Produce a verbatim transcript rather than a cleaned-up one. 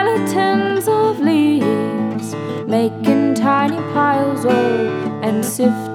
skeletons of leaves, making tiny piles, roll and sift